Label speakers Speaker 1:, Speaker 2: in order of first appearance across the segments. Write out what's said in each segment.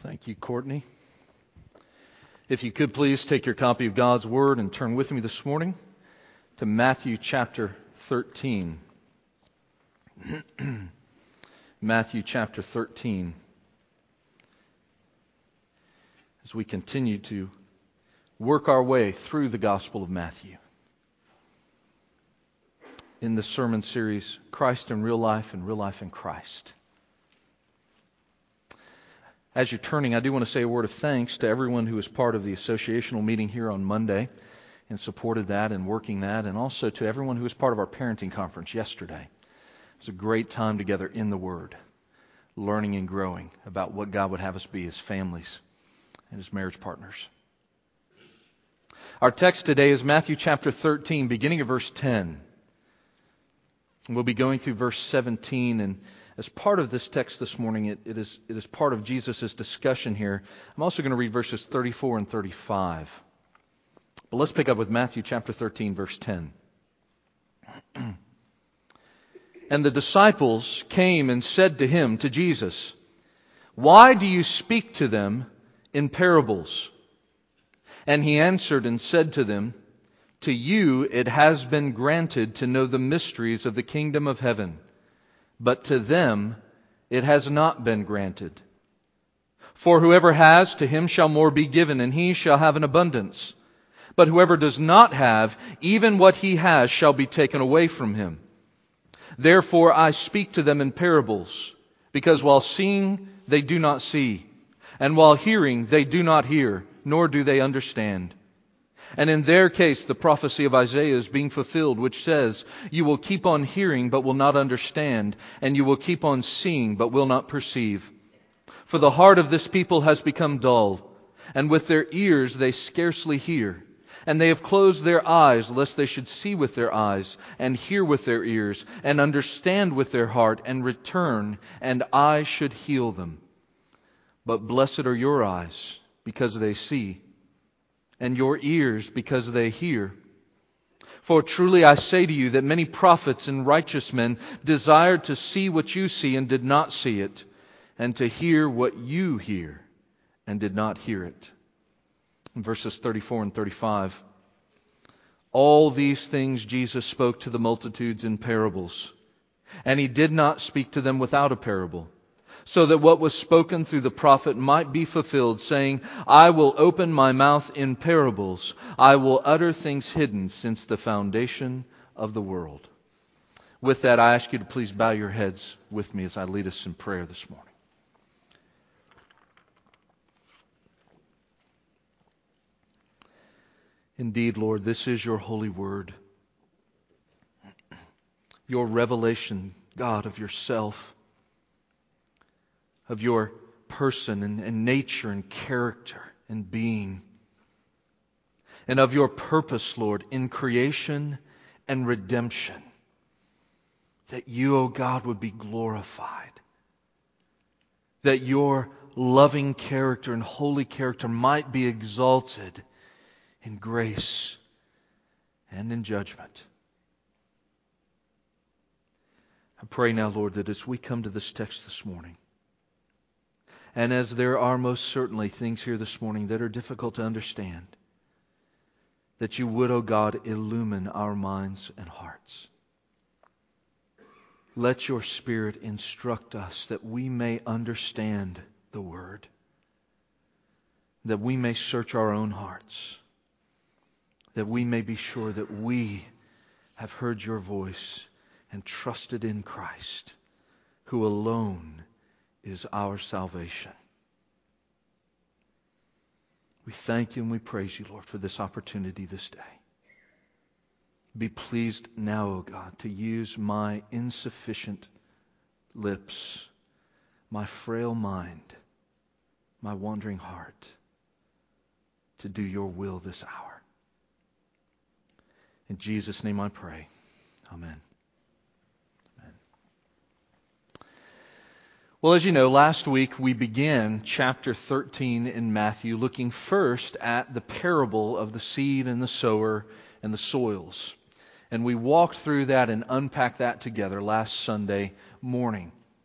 Speaker 1: Thank you, Courtney. If you could please take your copy of God's Word and turn with me this morning to Matthew chapter 13. Matthew chapter 13. As we continue to work our way through the Gospel of Matthew in the sermon series, Christ in Real Life and Real Life in Christ. As you're turning, I do want to say a word of thanks to everyone who was part of the associational meeting here on Monday and supported that and working that, and also to everyone who was part of our parenting conference yesterday. It was a great time together in the Word, learning and growing about what God would have us be as families and as marriage partners. Our text today is Matthew chapter 13, beginning at verse 10. We'll be going through verse 17, and as part of this text this morning, it is part of Jesus' discussion here. I'm also going to read verses 34 and 35. But let's pick up with Matthew chapter 13, verse 10. And the disciples came and said to him, to Jesus, "Why do you speak to them in parables?" And he answered and said to them, "To you it has been granted to know the mysteries of the kingdom of heaven. But to them it has not been granted. For whoever has, to him shall more be given, and he shall have an abundance. But whoever does not have, even what he has shall be taken away from him. Therefore I speak to them in parables, because while seeing they do not see, and while hearing they do not hear, nor do they understand. And in their case, the prophecy of Isaiah is being fulfilled, which says, you will keep on hearing, but will not understand, and you will keep on seeing, but will not perceive. For the heart of this people has become dull, and with their ears they scarcely hear. And they have closed their eyes, lest they should see with their eyes, and hear with their ears, and understand with their heart, and return, and I should heal them. But blessed are your eyes, because they see, and your ears because they hear. For truly I say to you that many prophets and righteous men desired to see what you see and did not see it, and to hear what you hear and did not hear it." In verses 34 and 35, all these things Jesus spoke to the multitudes in parables, and He did not speak to them without a parable, so that what was spoken through the prophet might be fulfilled, saying, I will open my mouth in parables. I will utter things hidden since the foundation of the world. With that, I ask you to please bow your heads with me as I lead us in prayer this morning. Indeed, Lord, this is your holy word. Your revelation, God, of yourself, of your person and nature and character and being, and of your purpose, Lord, in creation and redemption, that you, O God, would be glorified, that your loving character and holy character might be exalted in grace and in judgment. I pray now, Lord, that as we come to this text this morning, and as there are most certainly things here this morning that are difficult to understand, that you would, O God, illumine our minds and hearts. Let your Spirit instruct us that we may understand the Word, that we may search our own hearts, that we may be sure that we have heard your voice and trusted in Christ, who alone is our salvation. We thank you and we praise you, Lord, for this opportunity this day. Be pleased now, O God, to use my insufficient lips, my frail mind, my wandering heart, to do your will this hour. In Jesus' name I pray. Amen. Well, as you know, last week we began chapter 13 in Matthew looking first at the parable of the seed and the sower and the soils. And we walked through that and unpacked that together last Sunday morning.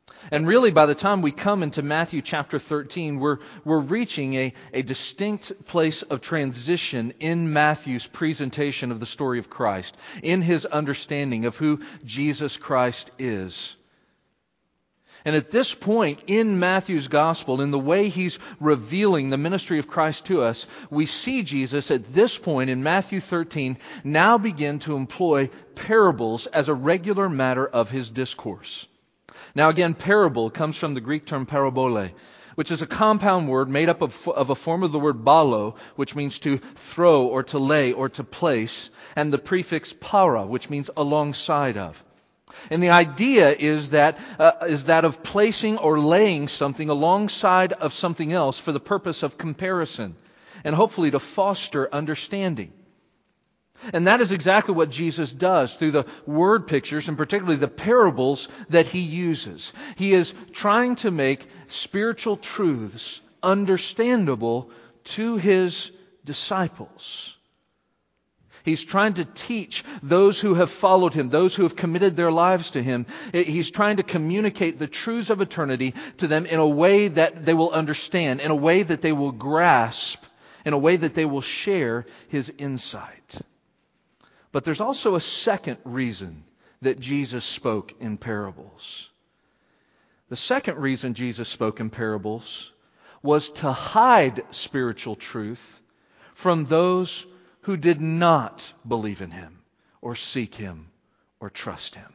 Speaker 1: And really, by the time we come into Matthew chapter 13, we're reaching a distinct place of transition in Matthew's presentation of the story of Christ, in his understanding of who Jesus Christ is. And at this point in Matthew's gospel, in the way he's revealing the ministry of Christ to us, we see Jesus at this point in Matthew 13 now begin to employ parables as a regular matter of his discourse. Now again, parable comes from the Greek term parabole, which is a compound word made up of a form of the word balo, which means to throw or to lay or to place, and the prefix para, which means alongside of. And the idea is that of placing or laying something alongside of something else for the purpose of comparison, and hopefully to foster understanding. And that is exactly what Jesus does through the word pictures, and particularly the parables that He uses. He is trying to make spiritual truths understandable to His disciples. He's trying to teach those who have followed Him, those who have committed their lives to Him. He's trying to communicate the truths of eternity to them in a way that they will understand, in a way that they will grasp, in a way that they will share His insight. But there's also a second reason that Jesus spoke in parables. The second reason Jesus spoke in parables was to hide spiritual truth from those who did not believe in Him or seek Him or trust Him.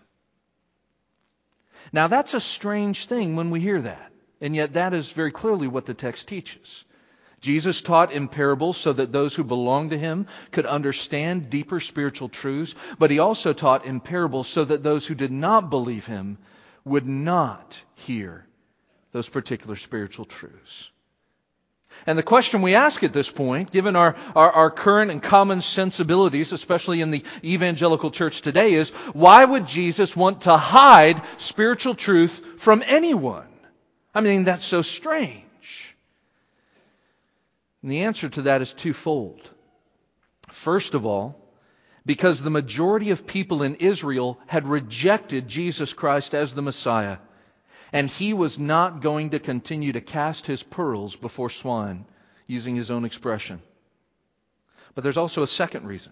Speaker 1: Now that's a strange thing when we hear that, and yet that is very clearly what the text teaches. Jesus taught in parables so that those who belonged to Him could understand deeper spiritual truths, but He also taught in parables so that those who did not believe Him would not hear those particular spiritual truths. And the question we ask at this point, given our current and common sensibilities, especially in the evangelical church today, is why would Jesus want to hide spiritual truth from anyone? I mean, that's so strange. And the answer to that is twofold. First of all, because the majority of people in Israel had rejected Jesus Christ as the Messiah, and He was not going to continue to cast His pearls before swine, using His own expression. But there's also a second reason.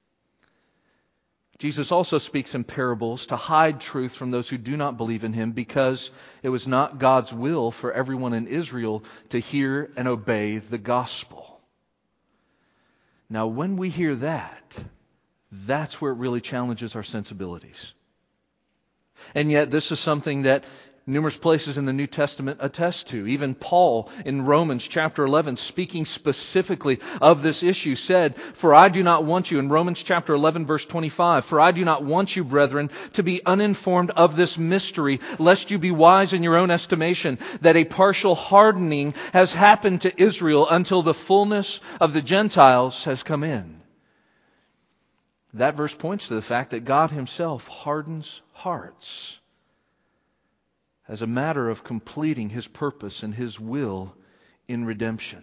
Speaker 1: Jesus also speaks in parables to hide truth from those who do not believe in Him, because it was not God's will for everyone in Israel to hear and obey the gospel. Now, when we hear that, that's where it really challenges our sensibilities. And yet, this is something that numerous places in the New Testament attest to. Even Paul in Romans chapter 11, speaking specifically of this issue, said, "For I do not want you," in Romans chapter 11 verse 25, "For I do not want you, brethren, to be uninformed of this mystery, lest you be wise in your own estimation, that a partial hardening has happened to Israel until the fullness of the Gentiles has come in." That verse points to the fact that God Himself hardens hearts as a matter of completing His purpose and His will in redemption.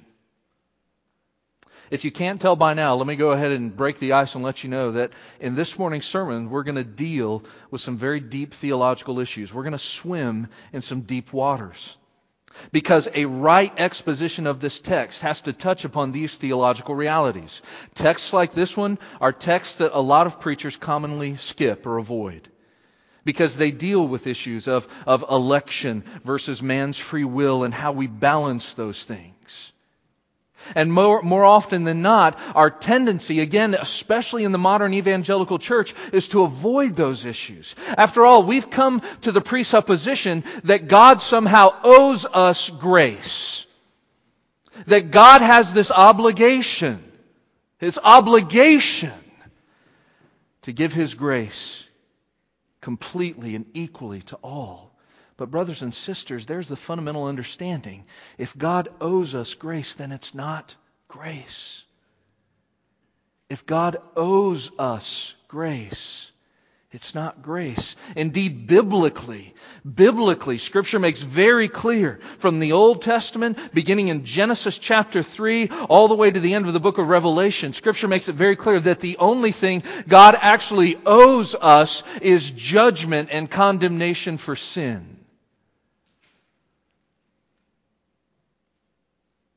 Speaker 1: If you can't tell by now, let me go ahead and break the ice and let you know that in this morning's sermon, we're going to deal with some very deep theological issues. We're going to swim in some deep waters. Because a right exposition of this text has to touch upon these theological realities. Texts like this one are texts that a lot of preachers commonly skip or avoid, because they deal with issues of election versus man's free will and how we balance those things. And more often than not, our tendency, again, especially in the modern evangelical church, is to avoid those issues. After all, we've come to the presupposition that God somehow owes us grace. That God has this obligation, His obligation, to give His grace completely and equally to all. But brothers and sisters, there's the fundamental understanding. If God owes us grace, then it's not grace. If God owes us grace, it's not grace. Indeed, biblically, Scripture makes very clear from the Old Testament, beginning in Genesis chapter 3, all the way to the end of the book of Revelation, Scripture makes it very clear that the only thing God actually owes us is judgment and condemnation for sin.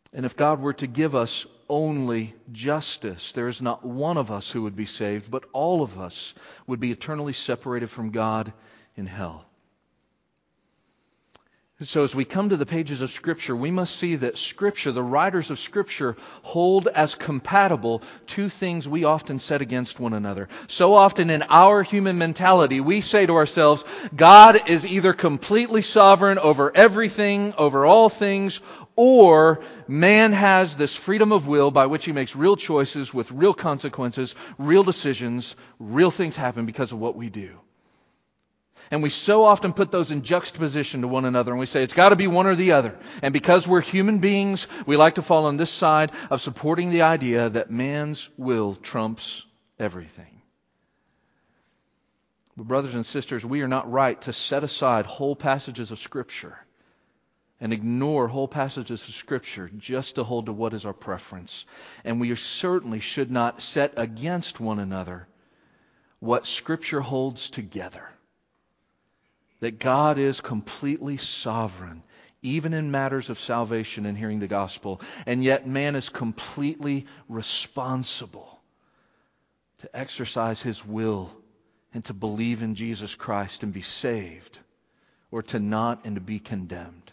Speaker 1: And if God were to give us only justice, there is not one of us who would be saved, but all of us would be eternally separated from God in hell. So as we come to the pages of Scripture, we must see that Scripture, the writers of Scripture, hold as compatible two things we often set against one another. So often in our human mentality, we say to ourselves, God is either completely sovereign over everything, over all things, or man has this freedom of will by which he makes real choices with real consequences, real decisions, real things happen because of what we do. And we so often put those in juxtaposition to one another, and we say it's got to be one or the other. And because we're human beings, we like to fall on this side of supporting the idea that man's will trumps everything. But brothers and sisters, we are not right to set aside whole passages of Scripture and ignore whole passages of Scripture just to hold to what is our preference. And we certainly should not set against one another what Scripture holds together. That God is completely sovereign, even in matters of salvation and hearing the gospel. And yet man is completely responsible to exercise his will and to believe in Jesus Christ and be saved, or to not and to be condemned.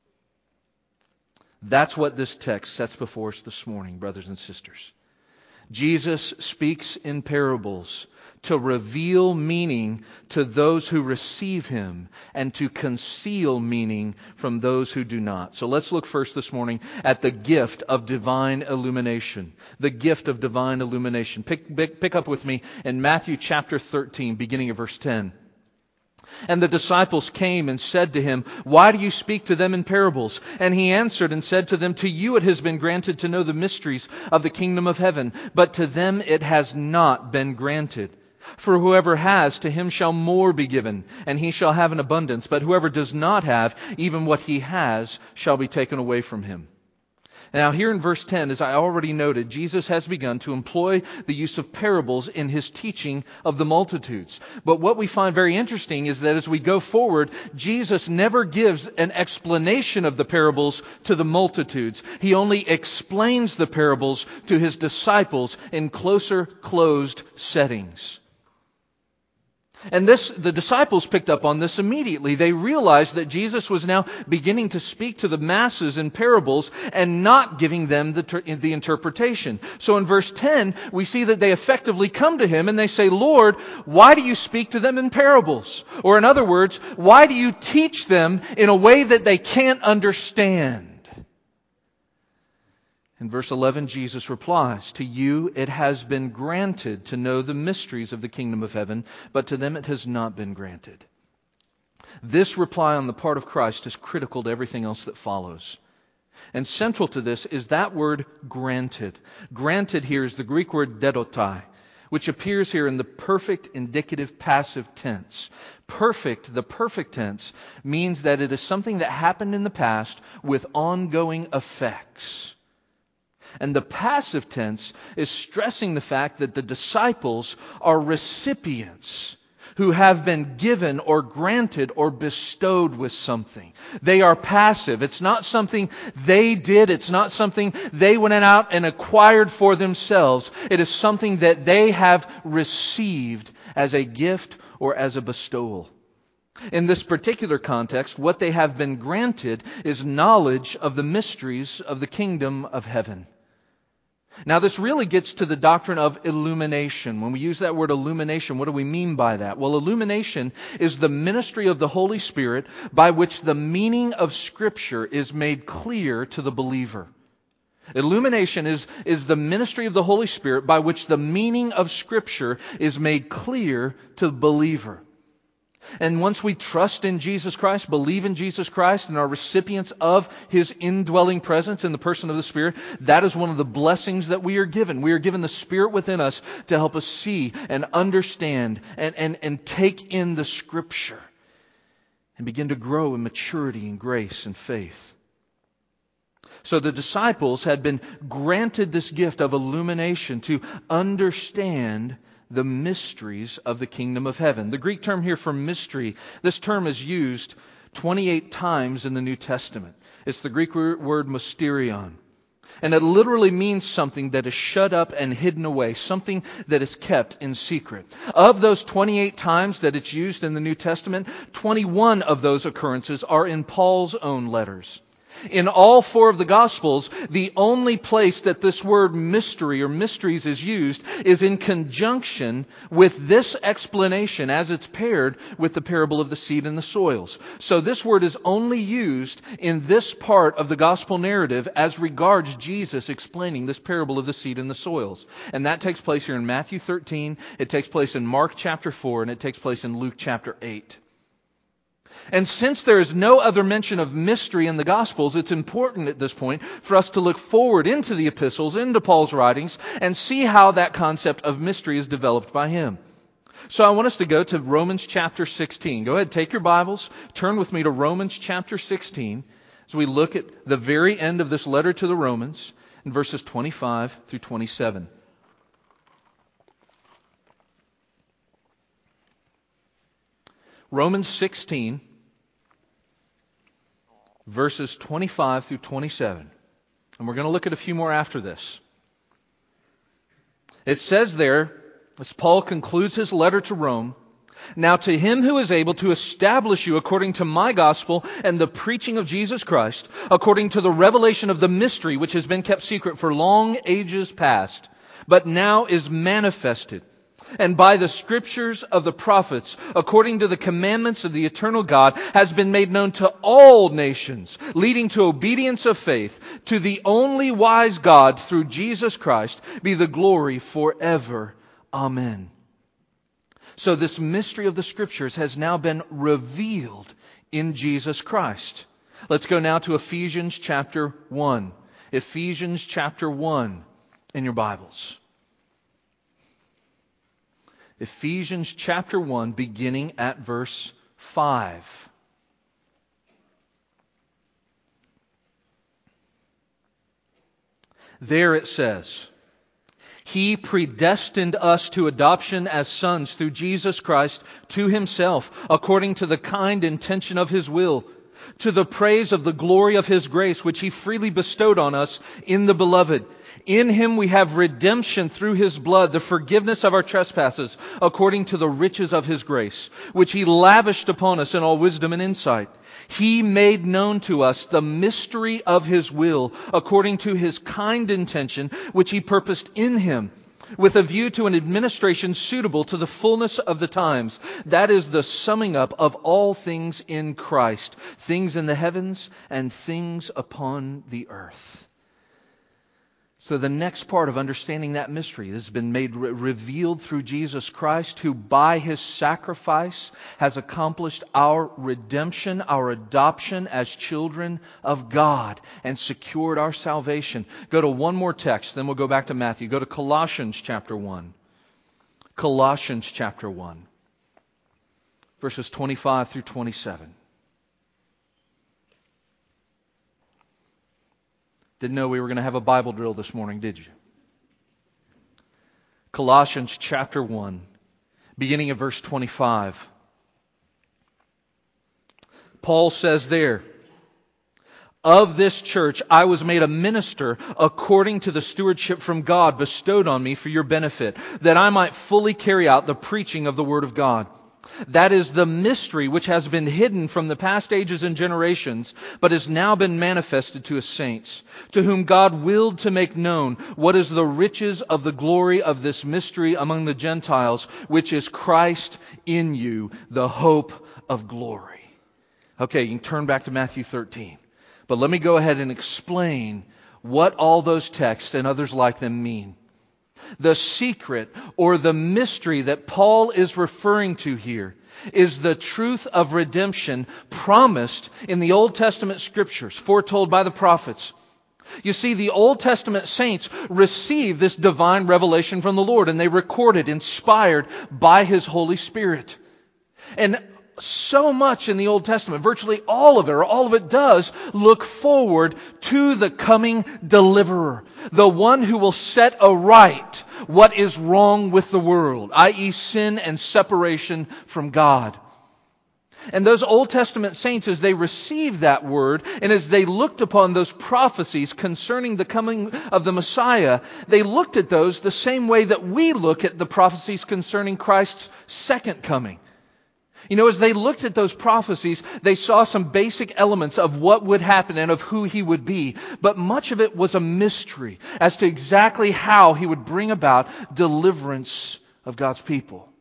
Speaker 1: That's what this text sets before us this morning, brothers and sisters. Jesus speaks in parables to reveal meaning to those who receive Him and to conceal meaning from those who do not. So let's look first this morning at the gift of divine illumination. The gift of divine illumination. Pick up with me in Matthew chapter 13, beginning of verse 10. And the disciples came and said to Him, "Why do you speak to them in parables?" And He answered and said to them, "To you it has been granted to know the mysteries of the kingdom of heaven, but to them it has not been granted. For whoever has, to him shall more be given, and he shall have an abundance. But whoever does not have, even what he has shall be taken away from him." Now here in verse 10, as I already noted, Jesus has begun to employ the use of parables in His teaching of the multitudes. But what we find very interesting is that as we go forward, Jesus never gives an explanation of the parables to the multitudes. He only explains the parables to His disciples in closer, closed settings. And the disciples picked up on this immediately. They realized that Jesus was now beginning to speak to the masses in parables and not giving them the interpretation. So in verse 10, we see that they effectively come to Him and they say, "Lord, why do you speak to them in parables?" Or in other words, why do you teach them in a way that they can't understand? In verse 11, Jesus replies, "To you it has been granted to know the mysteries of the kingdom of heaven, but to them it has not been granted." This reply on the part of Christ is critical to everything else that follows. And central to this is that word granted. Granted here is the Greek word didotai, which appears here in the perfect indicative passive tense. The perfect tense, means that it is something that happened in the past with ongoing effects. And the passive tense is stressing the fact that the disciples are recipients who have been given or granted or bestowed with something. They are passive. It's not something they did. It's not something they went out and acquired for themselves. It is something that they have received as a gift or as a bestowal. In this particular context, what they have been granted is knowledge of the mysteries of the kingdom of heaven. Now, this really gets to the doctrine of illumination. When we use that word illumination, what do we mean by that? Well, illumination is the ministry of the Holy Spirit by which the meaning of Scripture is made clear to the believer. Illumination is the ministry of the Holy Spirit by which the meaning of Scripture is made clear to the believer. And once we trust in Jesus Christ, believe in Jesus Christ, and are recipients of His indwelling presence in the person of the Spirit, that is one of the blessings that we are given. We are given the Spirit within us to help us see and understand and take in the Scripture and begin to grow in maturity and grace and faith. So the disciples had been granted this gift of illumination to understand the mysteries of the kingdom of heaven. The Greek term here for mystery, this term is used 28 times in the New Testament. It's the Greek word mysterion. And it literally means something that is shut up and hidden away, something that is kept in secret. Of those 28 times that it's used in the New Testament, 21 of those occurrences are in Paul's own letters. In all 4 of the Gospels, the only place that this word mystery or mysteries is used is in conjunction with this explanation as it's paired with the parable of the seed and the soils. So this word is only used in this part of the Gospel narrative as regards Jesus explaining this parable of the seed and the soils. And that takes place here in Matthew 13, it takes place in Mark chapter 4, and it takes place in Luke chapter 8. And since there is no other mention of mystery in the Gospels, it's important at this point for us to look forward into the epistles, into Paul's writings, and see how that concept of mystery is developed by him. So I want us to go to Romans chapter 16. Go ahead, take your Bibles, turn with me to Romans chapter 16 as we look at the very end of this letter to the Romans in verses 25 through 27. Romans 16, verses 25 through 27. And we're going to look at a few more after this. It says there, as Paul concludes his letter to Rome, "Now to him who is able to establish you according to my gospel and the preaching of Jesus Christ, according to the revelation of the mystery which has been kept secret for long ages past, but now is manifested, and by the scriptures of the prophets, according to the commandments of the eternal God, has been made known to all nations, leading to obedience of faith, to the only wise God through Jesus Christ, be the glory forever. Amen." So this mystery of the Scriptures has now been revealed in Jesus Christ. Let's go now to Ephesians chapter 1. Ephesians chapter 1 in your Bibles. Ephesians chapter 1, beginning at verse 5. There it says, "He predestined us to adoption as sons through Jesus Christ to Himself, according to the kind intention of His will, to the praise of the glory of His grace, which He freely bestowed on us in the Beloved. In Him we have redemption through His blood, the forgiveness of our trespasses, according to the riches of His grace, which He lavished upon us in all wisdom and insight. He made known to us the mystery of His will, according to His kind intention, which He purposed in Him, with a view to an administration suitable to the fullness of the times. That is the summing up of all things in Christ, things in the heavens and things upon the earth." So the next part of understanding that mystery has been made revealed through Jesus Christ, who by His sacrifice has accomplished our redemption, our adoption as children of God, and secured our salvation. Go to one more text, then we'll go back to Matthew. Go to Colossians chapter 1. Colossians chapter 1, verses 25 through 27. Didn't know we were going to have a Bible drill this morning, did you? Colossians chapter 1, beginning at verse 25. Paul says there, "Of this church I was made a minister according to the stewardship from God bestowed on me for your benefit, that I might fully carry out the preaching of the Word of God. That is the mystery which has been hidden from the past ages and generations, but has now been manifested to His saints, to whom God willed to make known what is the riches of the glory of this mystery among the Gentiles, which is Christ in you, the hope of glory." Okay, you can turn back to Matthew 13. But let me go ahead and explain what all those texts and others like them mean. The secret or the mystery that Paul is referring to here is the truth of redemption promised in the Old Testament Scriptures, foretold by the prophets. You see, the Old Testament saints received this divine revelation from the Lord, and they record it, inspired by His Holy Spirit. And so much in the Old Testament, virtually all of it, or all of it does, look forward to the coming deliverer, the one who will set aright what is wrong with the world, i.e. sin and separation from God. And those Old Testament saints, as they received that word, and as they looked upon those prophecies concerning the coming of the Messiah, they looked at those the same way that we look at the prophecies concerning Christ's second coming. You know, as they looked at those prophecies, they saw some basic elements of what would happen and of who He would be. But much of it was a mystery as to exactly how He would bring about deliverance of God's people.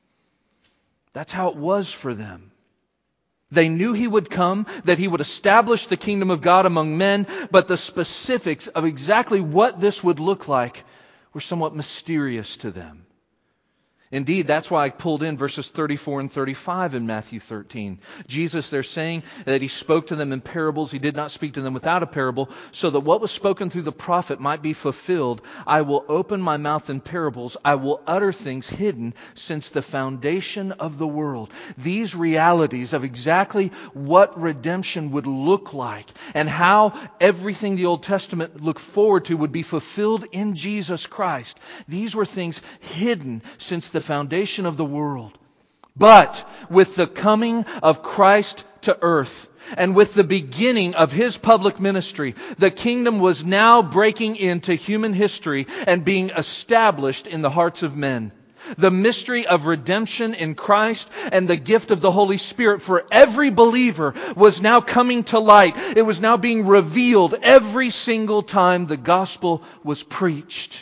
Speaker 1: That's how it was for them. They knew He would come, that He would establish the kingdom of God among men, but the specifics of exactly what this would look like were somewhat mysterious to them. Indeed, that's why I pulled in verses 34 and 35 in Matthew 13. Jesus, they're saying that He spoke to them in parables. He did not speak to them without a parable, so that what was spoken through the prophet might be fulfilled. I will open my mouth in parables. I will utter things hidden since the foundation of the world. These realities of exactly what redemption would look like and how everything the Old Testament looked forward to would be fulfilled in Jesus Christ. These were things hidden since the foundation of the world. But with the coming of Christ to earth and with the beginning of His public ministry, the kingdom was now breaking into human history and being established in the hearts of men. The mystery of redemption in Christ and the gift of the Holy Spirit for every believer was now coming to light. It was now being revealed every single time the gospel was preached.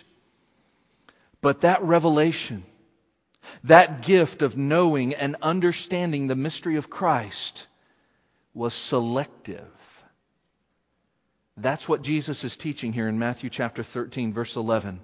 Speaker 1: But that revelation, that gift of knowing and understanding the mystery of Christ, was selective. That's what Jesus is teaching here in Matthew chapter 13, verse 11.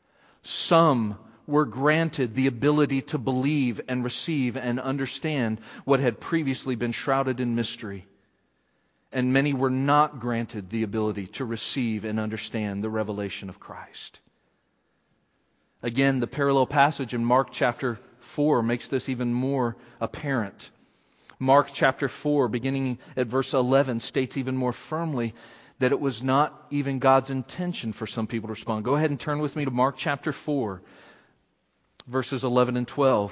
Speaker 1: Some were granted the ability to believe and receive and understand what had previously been shrouded in mystery. And many were not granted the ability to receive and understand the revelation of Christ. Again, the parallel passage in Mark chapter 4 makes this even more apparent. Mark chapter 4, beginning at verse 11, states even more firmly that it was not even God's intention for some people to respond. Go ahead and turn with me to Mark chapter 4, verses 11 and 12.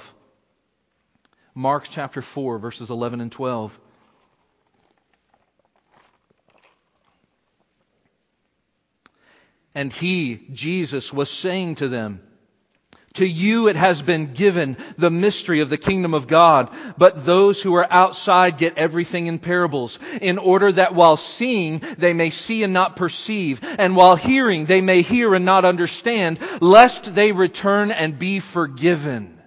Speaker 1: Mark chapter 4, verses 11 and 12. And He, Jesus, was saying to them, to you it has been given the mystery of the kingdom of God, but those who are outside get everything in parables, in order that while seeing they may see and not perceive, and while hearing they may hear and not understand, lest they return and be forgiven.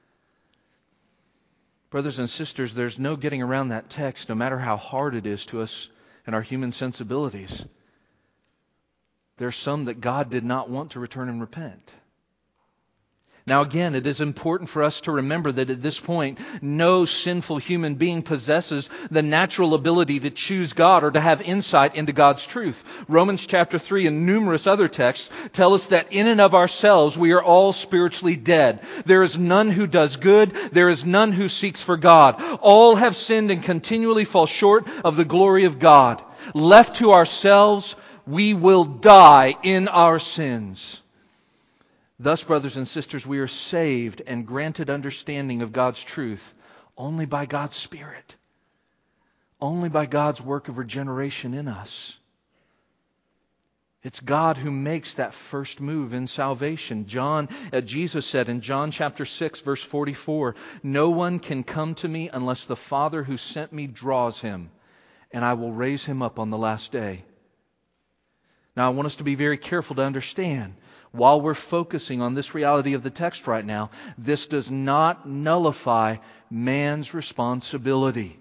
Speaker 1: Brothers and sisters, there's no getting around that text, no matter how hard it is to us and our human sensibilities. There are some that God did not want to return and repent. Now again, it is important for us to remember that at this point, no sinful human being possesses the natural ability to choose God or to have insight into God's truth. Romans chapter 3 and numerous other texts tell us that in and of ourselves we are all spiritually dead. There is none who does good. There is none who seeks for God. All have sinned and continually fall short of the glory of God. Left to ourselves, we will die in our sins. Thus, brothers and sisters, we are saved and granted understanding of God's truth only by God's Spirit. Only by God's work of regeneration in us. It's God who makes that first move in salvation. Jesus said in John chapter 6, verse 44, no one can come to me unless the Father who sent me draws him, and I will raise him up on the last day. Now, I want us to be very careful to understand, while we're focusing on this reality of the text right now, this does not nullify man's responsibility.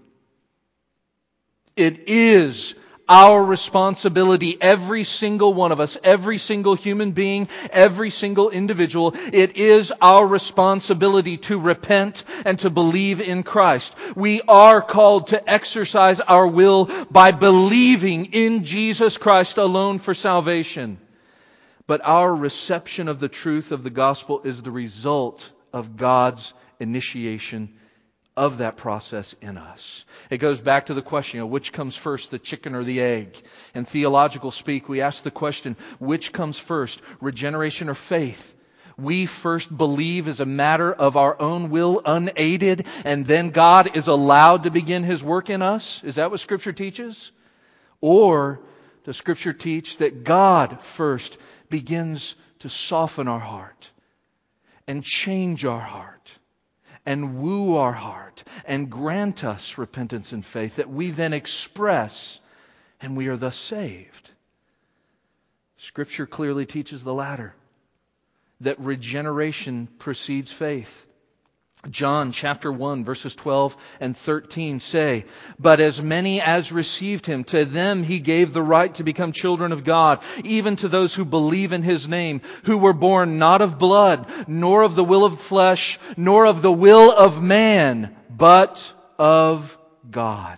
Speaker 1: It is our responsibility, every single one of us, every single human being, every single individual. It is our responsibility to repent and to believe in Christ. We are called to exercise our will by believing in Jesus Christ alone for salvation. But our reception of the truth of the gospel is the result of God's initiation of that process in us. It goes back to the question, which comes first, the chicken or the egg? In theological speak, we ask the question, which comes first, regeneration or faith? We first believe as a matter of our own will, unaided, and then God is allowed to begin His work in us? Is that what Scripture teaches? Or does Scripture teach that God first begins to soften our heart and change our heart and woo our heart and grant us repentance and faith that we then express and we are thus saved? Scripture clearly teaches the latter, that regeneration precedes faith. John chapter 1 verses 12 and 13 say, "But as many as received Him, to them He gave the right to become children of God, even to those who believe in His name, who were born not of blood, nor of the will of flesh, nor of the will of man, but of God."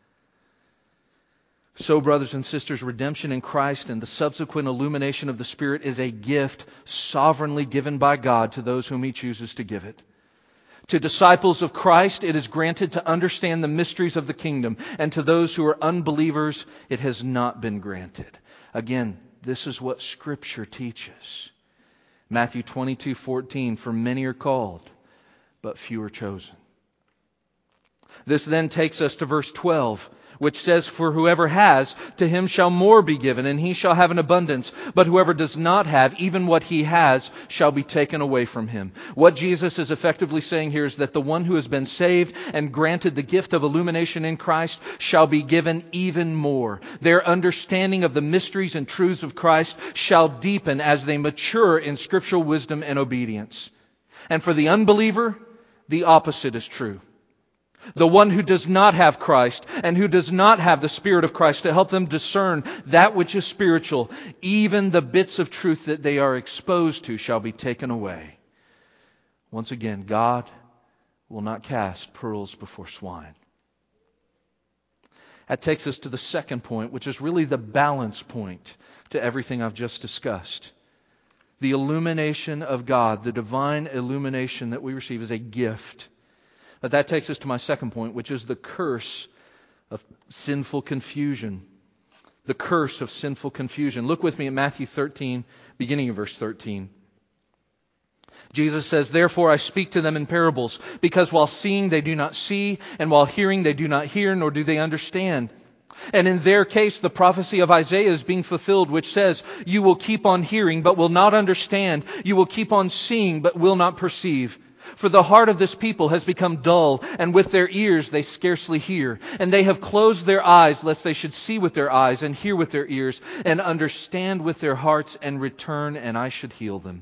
Speaker 1: So, brothers and sisters, redemption in Christ and the subsequent illumination of the Spirit is a gift sovereignly given by God to those whom He chooses to give it. To disciples of Christ, it is granted to understand the mysteries of the kingdom, and to those who are unbelievers, it has not been granted. Again, this is what Scripture teaches. Matthew 22:14, "For many are called, but few are chosen." This then takes us to verse 12, which says, "For whoever has, to him shall more be given, and he shall have an abundance. But whoever does not have, even what he has, shall be taken away from him." What Jesus is effectively saying here is that the one who has been saved and granted the gift of illumination in Christ shall be given even more. Their understanding of the mysteries and truths of Christ shall deepen as they mature in scriptural wisdom and obedience. And for the unbeliever, the opposite is true. The one who does not have Christ and who does not have the Spirit of Christ to help them discern that which is spiritual, even the bits of truth that they are exposed to shall be taken away. Once again, God will not cast pearls before swine. That takes us to the second point, which is really the balance point to everything I've just discussed. The illumination of God, the divine illumination that we receive, is a gift. But that takes us to my second point, which is the curse of sinful confusion. The curse of sinful confusion. Look with me at Matthew 13, beginning of verse 13. Jesus says, "Therefore I speak to them in parables, because while seeing they do not see, and while hearing they do not hear, nor do they understand. And in their case, the prophecy of Isaiah is being fulfilled, which says, 'You will keep on hearing, but will not understand. You will keep on seeing, but will not perceive. For the heart of this people has become dull, and with their ears they scarcely hear. And they have closed their eyes, lest they should see with their eyes, and hear with their ears, and understand with their hearts, and return, and I should heal them.'"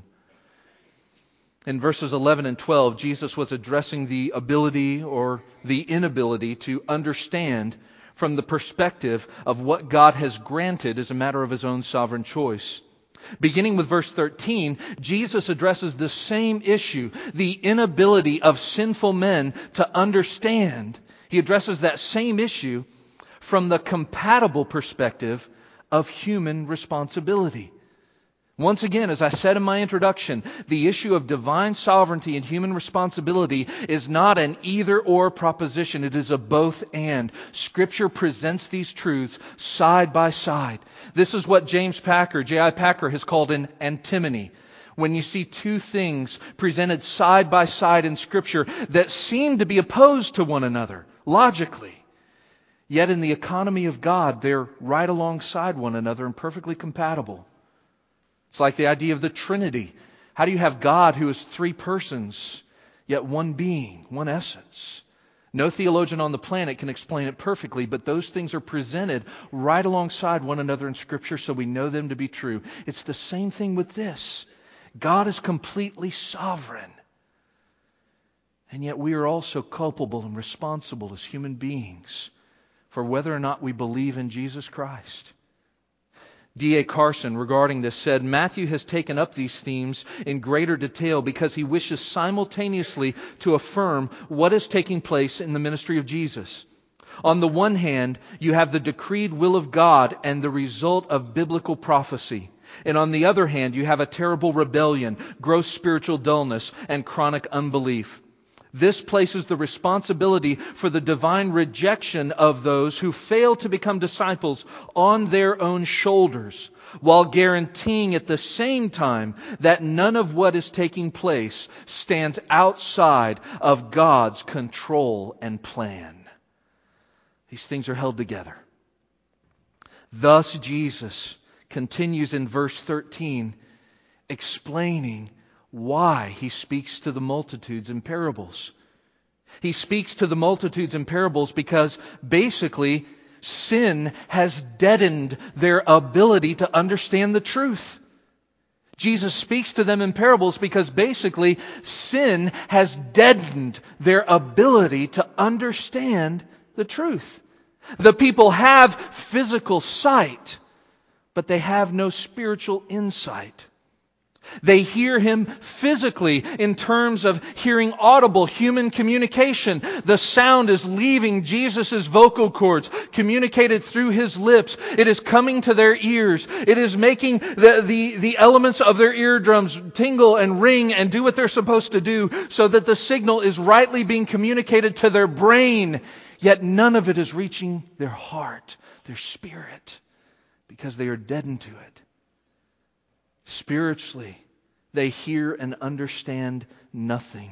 Speaker 1: In verses 11 and 12, Jesus was addressing the ability or the inability to understand from the perspective of what God has granted as a matter of His own sovereign choice. Beginning with verse 13, Jesus addresses the same issue, the inability of sinful men to understand. He addresses that same issue from the compatible perspective of human responsibility. Once again, as I said in my introduction, the issue of divine sovereignty and human responsibility is not an either-or proposition. It is a both-and. Scripture presents these truths side by side. This is what J.I. Packer has called an antinomy. When you see two things presented side by side in Scripture that seem to be opposed to one another, logically, yet in the economy of God, they're right alongside one another and perfectly compatible. It's like the idea of the Trinity. How do you have God who is three persons, yet one being, one essence? No theologian on the planet can explain it perfectly, but those things are presented right alongside one another in Scripture, so we know them to be true. It's the same thing with this. God is completely sovereign. And yet we are also culpable and responsible as human beings for whether or not we believe in Jesus Christ. D.A. Carson, regarding this, said, "Matthew has taken up these themes in greater detail because he wishes simultaneously to affirm what is taking place in the ministry of Jesus. On the one hand, you have the decreed will of God and the result of biblical prophecy. And on the other hand, you have a terrible rebellion, gross spiritual dullness, and chronic unbelief. This places the responsibility for the divine rejection of those who fail to become disciples on their own shoulders, while guaranteeing at the same time that none of what is taking place stands outside of God's control and plan. These things are held together. Thus Jesus continues in verse 13, explaining why He speaks to the multitudes in parables. He speaks to the multitudes in parables because basically sin has deadened their ability to understand the truth. Jesus speaks to them in parables because basically sin has deadened their ability to understand the truth. The people have physical sight, but they have no spiritual insight. They hear Him physically in terms of hearing audible human communication. The sound is leaving Jesus' vocal cords, communicated through His lips. It is coming to their ears. It is making the elements of their eardrums tingle and ring and do what they're supposed to do so that the signal is rightly being communicated to their brain. Yet none of it is reaching their heart, their spirit, because they are deadened to it. Spiritually, they hear and understand nothing.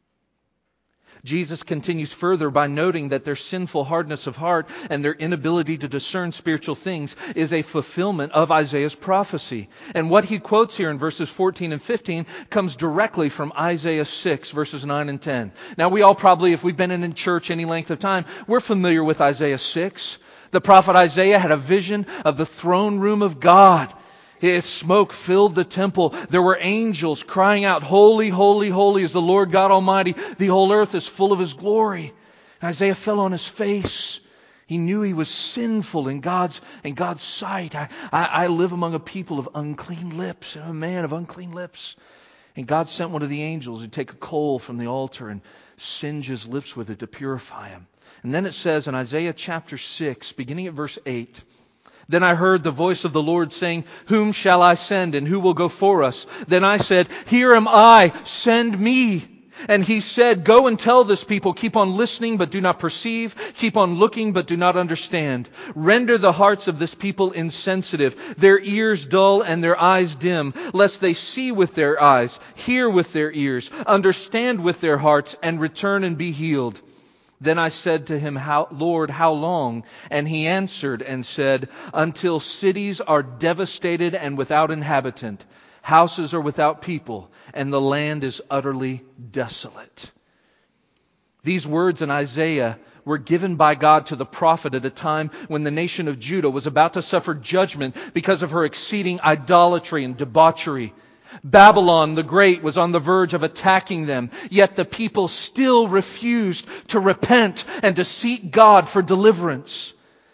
Speaker 1: Jesus continues further by noting that their sinful hardness of heart and their inability to discern spiritual things is a fulfillment of Isaiah's prophecy. And what he quotes here in verses 14 and 15 comes directly from Isaiah 6, verses 9 and 10. Now we all probably, if we've been in church any length of time, we're familiar with Isaiah 6. The prophet Isaiah had a vision of the throne room of God. Its smoke filled the temple. There were angels crying out, "Holy, holy, holy is the Lord God Almighty. The whole earth is full of His glory." And Isaiah fell on his face. He knew he was sinful in God's sight. I live among a people of unclean lips, and I'm a man of unclean lips. And God sent one of the angels to take a coal from the altar and singe his lips with it to purify him. And then it says in Isaiah chapter 6, beginning at verse 8, "Then I heard the voice of the Lord saying, 'Whom shall I send, and who will go for us?' Then I said, 'Here am I, send me.' And He said, 'Go and tell this people, keep on listening but do not perceive, keep on looking but do not understand. Render the hearts of this people insensitive, their ears dull and their eyes dim, lest they see with their eyes, hear with their ears, understand with their hearts, and return and be healed.' Then I said to Him, 'Lord, how long?' And He answered and said, 'Until cities are devastated and without inhabitant, houses are without people, and the land is utterly desolate.'" These words in Isaiah were given by God to the prophet at a time when the nation of Judah was about to suffer judgment because of her exceeding idolatry and debauchery. Babylon the Great was on the verge of attacking them, yet the people still refused to repent and to seek God for deliverance.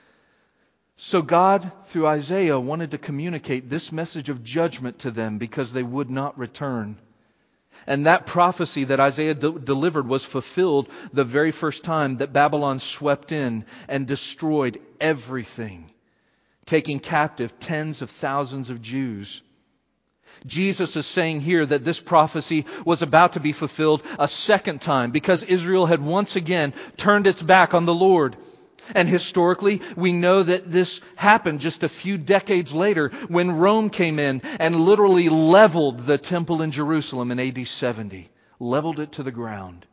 Speaker 1: So God, through Isaiah, wanted to communicate this message of judgment to them because they would not return. And that prophecy that Isaiah delivered was fulfilled the very first time that Babylon swept in and destroyed everything, taking captive tens of thousands of Jews. Jesus is saying here that this prophecy was about to be fulfilled a second time because Israel had once again turned its back on the Lord. And historically, we know that this happened just a few decades later when Rome came in and literally leveled the temple in Jerusalem in AD 70. Leveled it to the ground.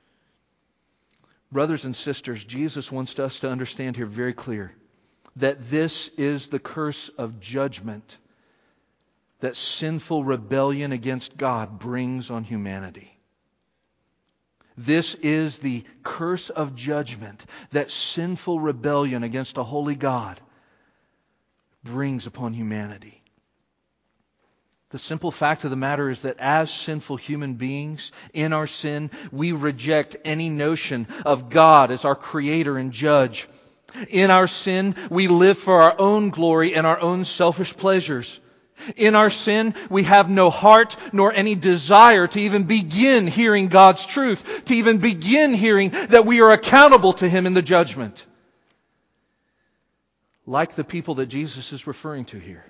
Speaker 1: Brothers and sisters, Jesus wants us to understand here very clear that this is the curse of judgment that sinful rebellion against God brings on humanity. This is the curse of judgment that sinful rebellion against a holy God brings upon humanity. The simple fact of the matter is that as sinful human beings, in our sin, we reject any notion of God as our creator and judge. In our sin, we live for our own glory and our own selfish pleasures. In our sin, we have no heart nor any desire to even begin hearing God's truth, to even begin hearing that we are accountable to Him in the judgment. Like the people that Jesus is referring to here.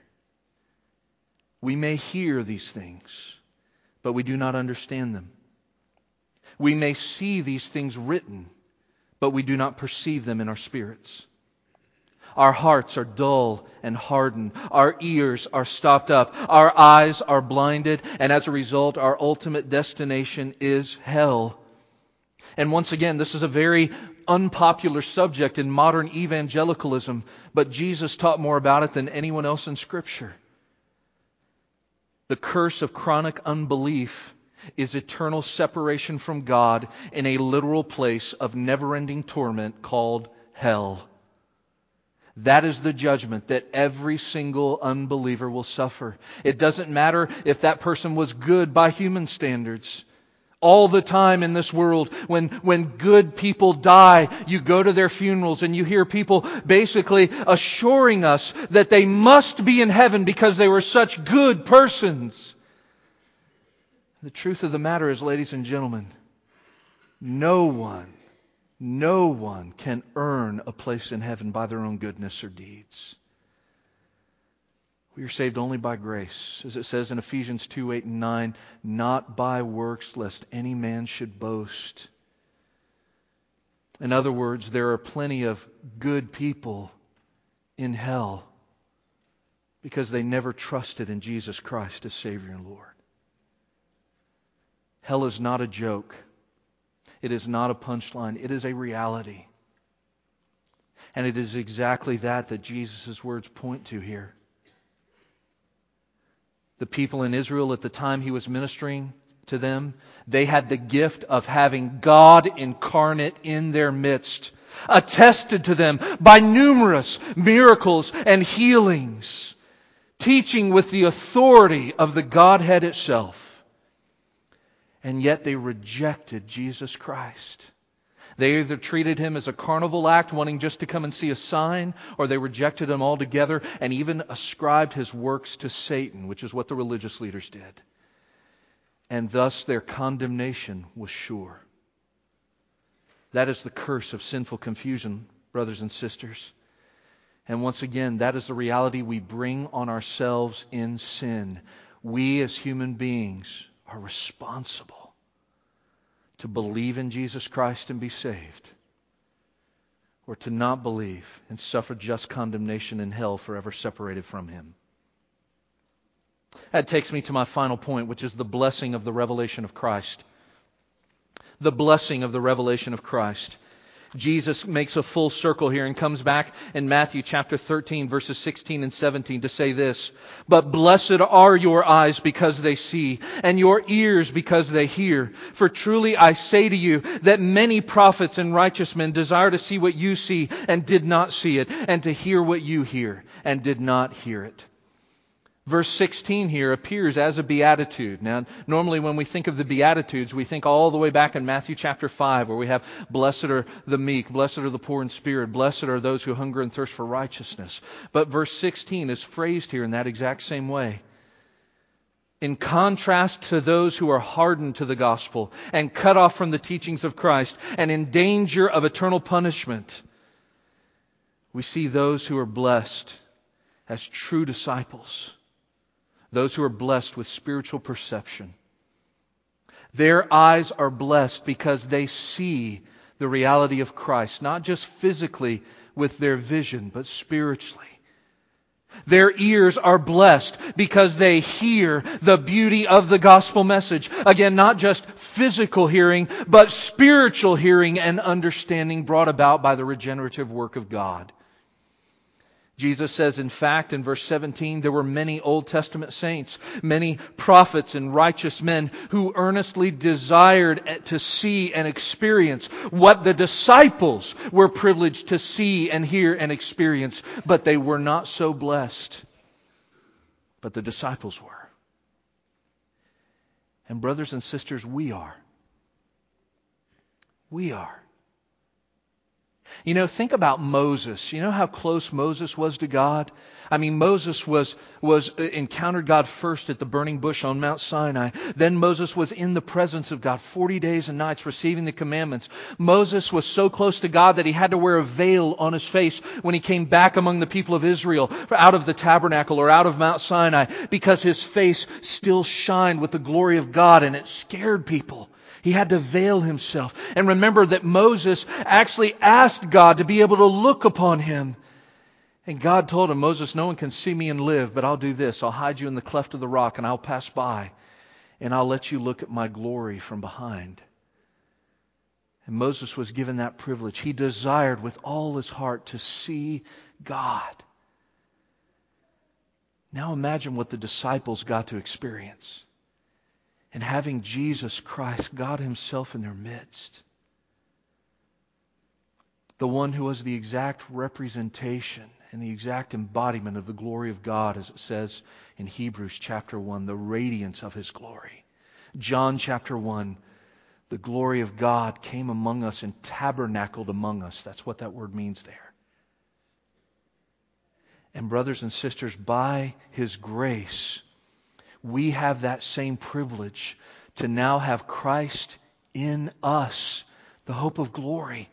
Speaker 1: We may hear these things, but we do not understand them. we may see these things written, but we do not perceive them in our spirits. Our hearts are dull and hardened. Our ears are stopped up. Our eyes are blinded. And as a result, our ultimate destination is hell. And once again, this is a very unpopular subject in modern evangelicalism, but Jesus taught more about it than anyone else in Scripture. The curse of chronic unbelief is eternal separation from God in a literal place of never-ending torment called hell. That is the judgment that every single unbeliever will suffer. It doesn't matter if that person was good by human standards. All the time in this world, when good people die, you go to their funerals and you hear people basically assuring us that they must be in heaven because they were such good persons. The truth of the matter is, ladies and gentlemen, no one can earn a place in heaven by their own goodness or deeds. We are saved only by grace, as it says in Ephesians 2, 8 and 9, not by works, lest any man should boast. In other words, there are plenty of good people in hell because they never trusted in Jesus Christ as Savior and Lord. Hell is not a joke. It is not a punchline. It is a reality. And it is exactly that Jesus' words point to here. The people in Israel at the time He was ministering to them, they had the gift of having God incarnate in their midst, attested to them by numerous miracles and healings, teaching with the authority of the Godhead itself. And yet they rejected Jesus Christ. They either treated Him as a carnival act, wanting just to come and see a sign, or they rejected Him altogether and even ascribed His works to Satan, which is what the religious leaders did. And thus their condemnation was sure. That is the curse of sinful confusion, brothers and sisters. And once again, that is the reality we bring on ourselves in sin. We as human beings are responsible to believe in Jesus Christ and be saved, or to not believe and suffer just condemnation in hell forever separated from Him. That takes me to my final point, which is the blessing of the revelation of Christ. The blessing of the revelation of Christ. Jesus makes a full circle here and comes back in Matthew chapter 13, verses 16 and 17 to say this, "But blessed are your eyes because they see, and your ears because they hear. For truly I say to you that many prophets and righteous men desire to see what you see and did not see it, and to hear what you hear and did not hear it." Verse 16 here appears as a beatitude. Now, normally when we think of the Beatitudes, we think all the way back in Matthew chapter 5, where we have, "Blessed are the meek, blessed are the poor in spirit, blessed are those who hunger and thirst for righteousness." But verse 16 is phrased here in that exact same way. In contrast to those who are hardened to the gospel and cut off from the teachings of Christ and in danger of eternal punishment, we see those who are blessed as true disciples. Those who are blessed with spiritual perception. Their eyes are blessed because they see the reality of Christ, not just physically with their vision, but spiritually. Their ears are blessed because they hear the beauty of the gospel message. Again, not just physical hearing, but spiritual hearing and understanding brought about by the regenerative work of God. Jesus says, in fact, in verse 17, there were many Old Testament saints, many prophets and righteous men who earnestly desired to see and experience what the disciples were privileged to see and hear and experience, but they were not so blessed. But the disciples were. And brothers and sisters, we are. We are. You know, think about Moses. You know how close Moses was to God? I mean, Moses encountered God first at the burning bush on Mount Sinai. Then Moses was in the presence of God 40 days and nights receiving the commandments. Moses was so close to God that he had to wear a veil on his face when he came back among the people of Israel out of the tabernacle or out of Mount Sinai, because his face still shined with the glory of God, and it scared people. He had to veil himself. And remember that Moses actually asked God to be able to look upon him. And God told him, Moses, no one can see me and live, but I'll do this. I'll hide you in the cleft of the rock and I'll pass by. And I'll let you look at my glory from behind. And Moses was given that privilege. He desired with all his heart to see God. Now imagine what the disciples got to experience. And having Jesus Christ, God Himself in their midst. The one who was the exact representation and the exact embodiment of the glory of God, as it says in Hebrews chapter 1, the radiance of His glory. John chapter 1, the glory of God came among us and tabernacled among us. That's what that word means there. And brothers and sisters, by His grace, we have that same privilege to now have Christ in us, the hope of glory.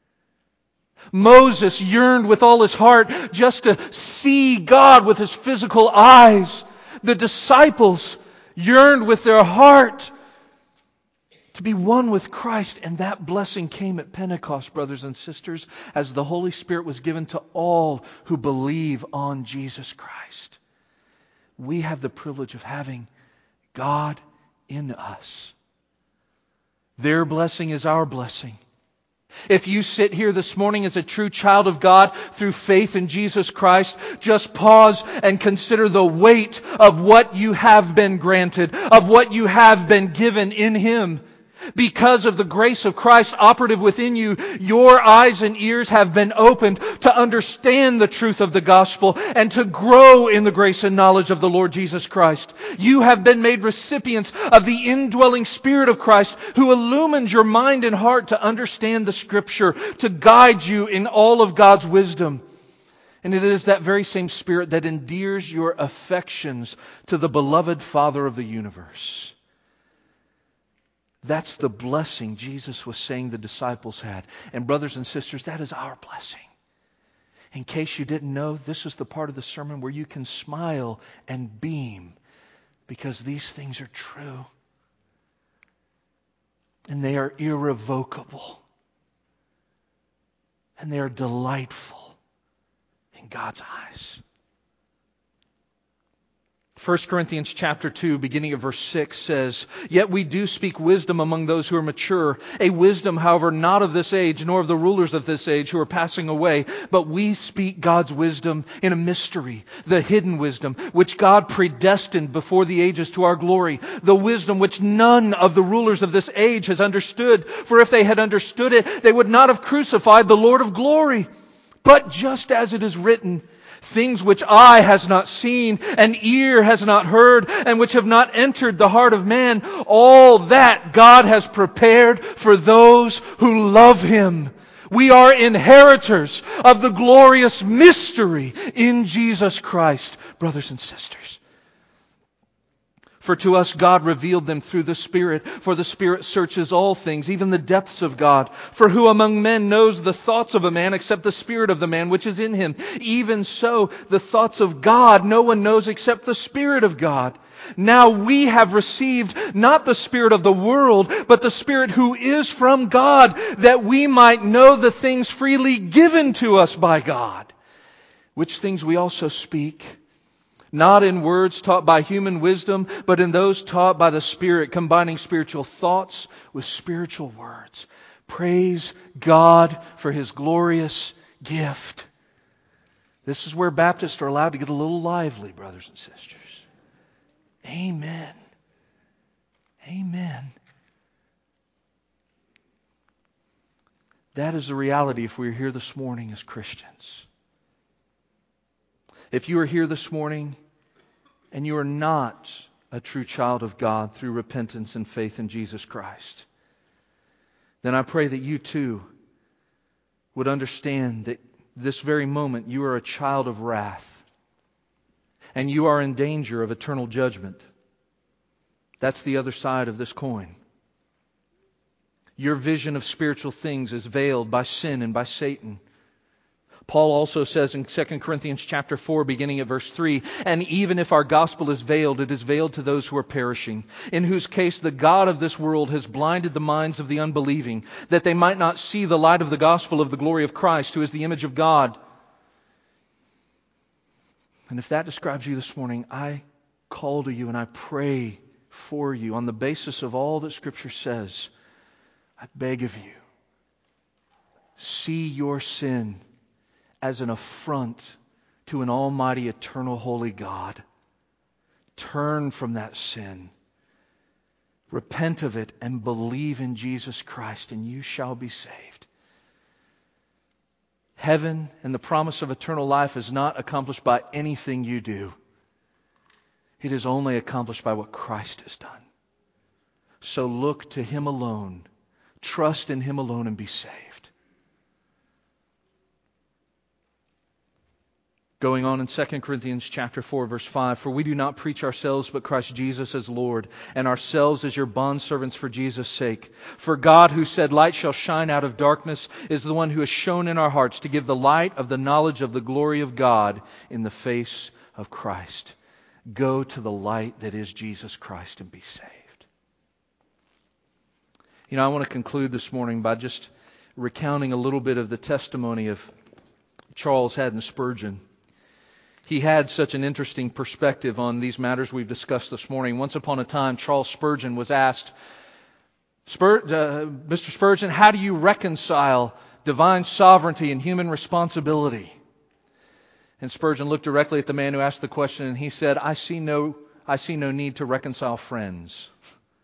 Speaker 1: Moses yearned with all his heart just to see God with his physical eyes. The disciples yearned with their heart to be one with Christ. And that blessing came at Pentecost, brothers and sisters, as the Holy Spirit was given to all who believe on Jesus Christ. We have the privilege of having God in us. Their blessing is our blessing. If you sit here this morning as a true child of God through faith in Jesus Christ, just pause and consider the weight of what you have been granted, of what you have been given in Him. Because of the grace of Christ operative within you, your eyes and ears have been opened to understand the truth of the gospel and to grow in the grace and knowledge of the Lord Jesus Christ. You have been made recipients of the indwelling Spirit of Christ, who illumines your mind and heart to understand the Scripture, to guide you in all of God's wisdom. And it is that very same Spirit that endears your affections to the beloved Father of the universe. That's the blessing Jesus was saying the disciples had. And brothers and sisters, that is our blessing. In case you didn't know, this is the part of the sermon where you can smile and beam, because these things are true. And they are irrevocable. And they are delightful in God's eyes. 1 Corinthians chapter 2, beginning of verse 6 says, "Yet we do speak wisdom among those who are mature, a wisdom, however, not of this age, nor of the rulers of this age who are passing away, but we speak God's wisdom in a mystery, the hidden wisdom, which God predestined before the ages to our glory, the wisdom which none of the rulers of this age has understood, for if they had understood it, they would not have crucified the Lord of glory. But just as it is written, things which eye has not seen, and ear has not heard, and which have not entered the heart of man, all that God has prepared for those who love Him." We are inheritors of the glorious mystery in Jesus Christ, brothers and sisters. For to us God revealed them through the Spirit, for the Spirit searches all things, even the depths of God. For who among men knows the thoughts of a man except the spirit of the man which is in him? Even so, the thoughts of God no one knows except the Spirit of God. Now we have received not the spirit of the world, but the Spirit who is from God, that we might know the things freely given to us by God, which things we also speak, not in words taught by human wisdom, but in those taught by the Spirit, combining spiritual thoughts with spiritual words. Praise God for His glorious gift. This is where Baptists are allowed to get a little lively, brothers and sisters. Amen. Amen. That is the reality if we're here this morning as Christians. If you are here this morning and you are not a true child of God through repentance and faith in Jesus Christ, then I pray that you too would understand that this very moment you are a child of wrath and you are in danger of eternal judgment. That's the other side of this coin. Your vision of spiritual things is veiled by sin and by Satan. Paul also says in 2 Corinthians chapter 4, beginning at verse 3, "And even if our gospel is veiled, it is veiled to those who are perishing, in whose case the God of this world has blinded the minds of the unbelieving, that they might not see the light of the gospel of the glory of Christ, who is the image of God." And if that describes you this morning, I call to you and I pray for you on the basis of all that Scripture says. I beg of you, see your sin as an affront to an almighty, eternal, holy God. Turn from that sin. Repent of it and believe in Jesus Christ, and you shall be saved. Heaven and the promise of eternal life is not accomplished by anything you do. It is only accomplished by what Christ has done. So look to Him alone. Trust in Him alone and be saved. Going on in 2 Corinthians chapter 4, verse 5, "For we do not preach ourselves, but Christ Jesus as Lord, and ourselves as your bondservants for Jesus' sake. For God, who said, 'Light shall shine out of darkness,' is the one who has shone in our hearts to give the light of the knowledge of the glory of God in the face of Christ." Go to the light that is Jesus Christ and be saved. I want to conclude this morning by just recounting a little bit of the testimony of Charles Haddon Spurgeon. He had such an interesting perspective on these matters we've discussed this morning. Once upon a time, Charles Spurgeon was asked, "Mr. Spurgeon, how do you reconcile divine sovereignty and human responsibility?" And Spurgeon looked directly at the man who asked the question and he said, I see no need to reconcile friends."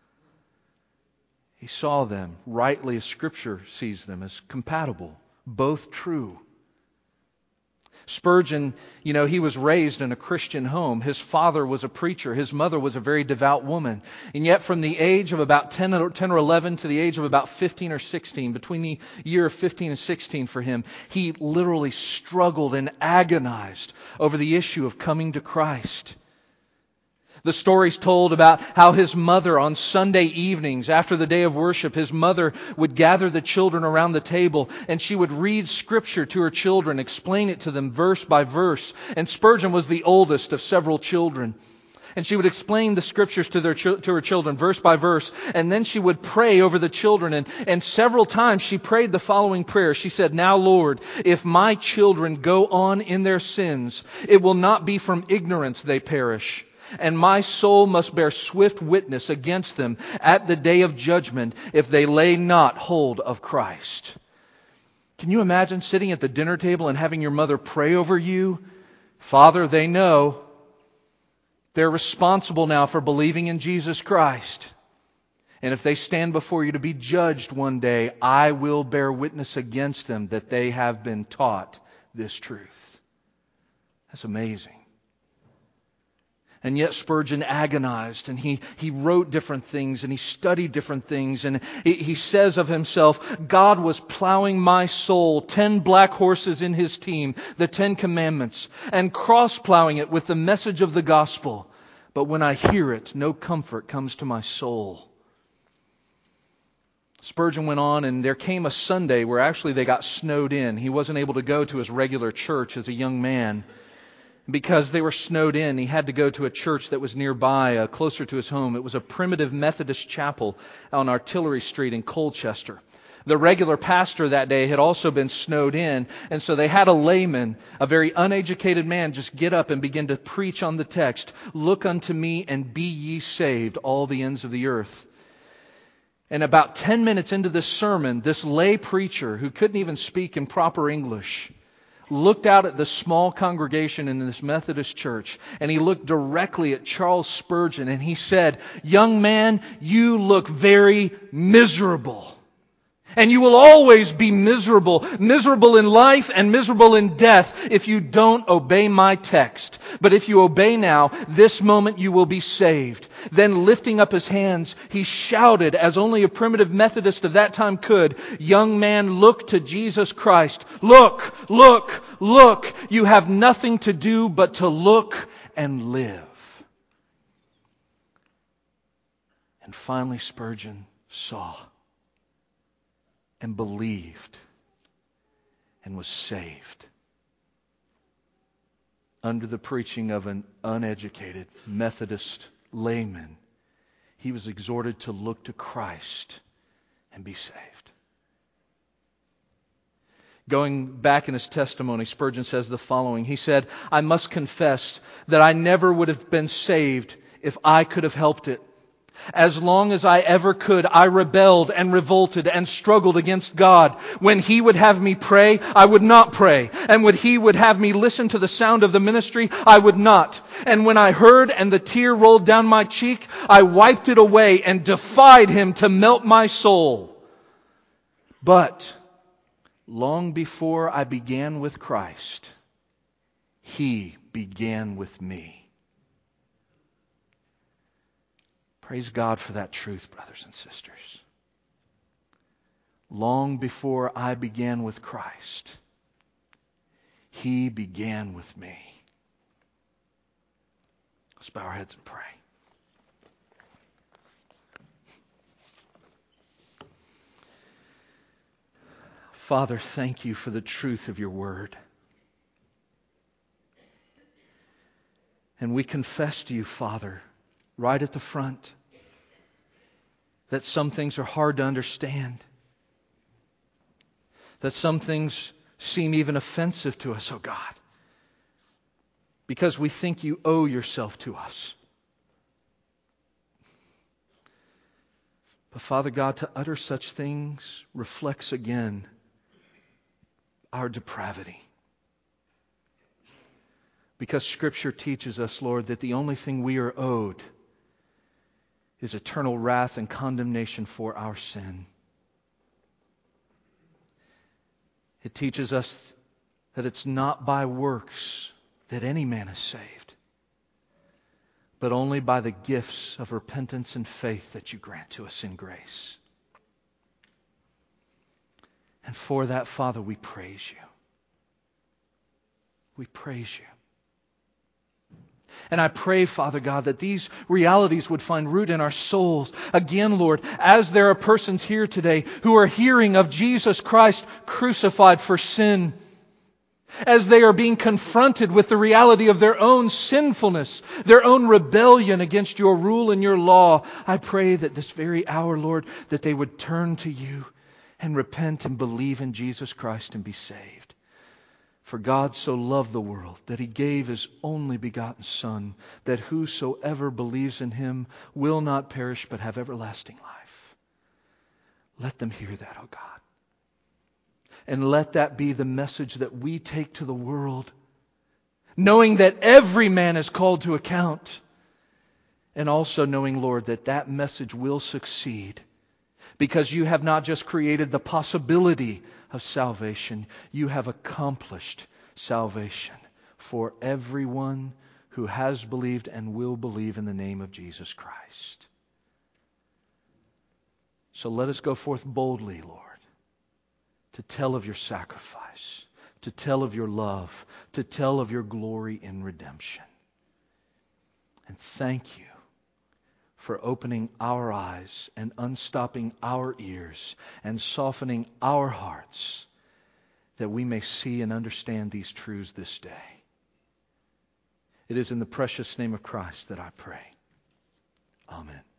Speaker 1: He saw them rightly as Scripture sees them, as compatible, both true. Spurgeon, he was raised in a Christian home. His father was a preacher. His mother was a very devout woman. And yet from the age of about 10 or 11 to the age of about 15 or 16, between the year of 15 and 16 for him, he literally struggled and agonized over the issue of coming to Christ. The story's told about how his mother on Sunday evenings after the day of worship, his mother would gather the children around the table and she would read Scripture to her children, explain it to them verse by verse. And Spurgeon was the oldest of several children. And she would explain the Scriptures to her children verse by verse. And then she would pray over the children. And several times she prayed the following prayer. She said, "Now, Lord, if my children go on in their sins, it will not be from ignorance they perish. And my soul must bear swift witness against them at the day of judgment if they lay not hold of Christ." Can you imagine sitting at the dinner table and having your mother pray over you? Father, they know. They're responsible now for believing in Jesus Christ. And if they stand before you to be judged one day, I will bear witness against them that they have been taught this truth. That's amazing. And yet Spurgeon agonized and he wrote different things and he studied different things. And he says of himself, "God was plowing my soul, 10 black horses in His team, the 10 Commandments, and cross-plowing it with the message of the gospel. But when I hear it, no comfort comes to my soul." Spurgeon went on, and there came a Sunday where actually they got snowed in. He wasn't able to go to his regular church as a young man. Because they were snowed in, he had to go to a church that was nearby, closer to his home. It was a primitive Methodist chapel on Artillery Street in Colchester. The regular pastor that day had also been snowed in, and so they had a layman, a very uneducated man, just get up and begin to preach on the text, "Look unto me and be ye saved, all the ends of the earth." And about 10 minutes into this sermon, this lay preacher, who couldn't even speak in proper English, looked out at the small congregation in this Methodist church, and he looked directly at Charles Spurgeon and he said, "Young man, you look very miserable. And you will always be miserable. Miserable in life and miserable in death if you don't obey my text. But if you obey now, this moment you will be saved." Then lifting up his hands, he shouted, as only a primitive Methodist of that time could, "Young man, look to Jesus Christ. Look, look, look. You have nothing to do but to look and live." And finally Spurgeon saw and believed and was saved. under the preaching of an uneducated Methodist layman, he was exhorted to look to Christ and be saved. Going back in his testimony, Spurgeon says the following. He said, "I must confess that I never would have been saved if I could have helped it. As long as I ever could, I rebelled and revolted and struggled against God. When He would have me pray, I would not pray. And when He would have me listen to the sound of the ministry, I would not. And when I heard and the tear rolled down my cheek, I wiped it away and defied Him to melt my soul. But long before I began with Christ, He began with me." Praise God for that truth, brothers and sisters. Long before I began with Christ, He began with me. Let's bow our heads and pray. Father, thank You for the truth of Your Word. And we confess to You, Father, right at the front, that some things are hard to understand. That some things seem even offensive to us, oh God. Because we think You owe Yourself to us. But Father God, to utter such things reflects again our depravity. Because Scripture teaches us, Lord, that the only thing we are owed is eternal wrath and condemnation for our sin. It teaches us that it's not by works that any man is saved, but only by the gifts of repentance and faith that You grant to us in grace. And for that, Father, we praise You. We praise You. And I pray, Father God, that these realities would find root in our souls. Again, Lord, as there are persons here today who are hearing of Jesus Christ crucified for sin, as they are being confronted with the reality of their own sinfulness, their own rebellion against Your rule and Your law, I pray that this very hour, Lord, that they would turn to You and repent and believe in Jesus Christ and be saved. For God so loved the world that He gave His only begotten Son, that whosoever believes in Him will not perish but have everlasting life. Let them hear that, oh God. And let that be the message that we take to the world, knowing that every man is called to account, and also knowing, Lord, that that message will succeed. Because You have not just created the possibility of salvation, You have accomplished salvation for everyone who has believed and will believe in the name of Jesus Christ. So let us go forth boldly, Lord, to tell of Your sacrifice, to tell of Your love, to tell of Your glory in redemption. And thank You for opening our eyes and unstopping our ears and softening our hearts, that we may see and understand these truths this day. It is in the precious name of Christ that I pray. Amen.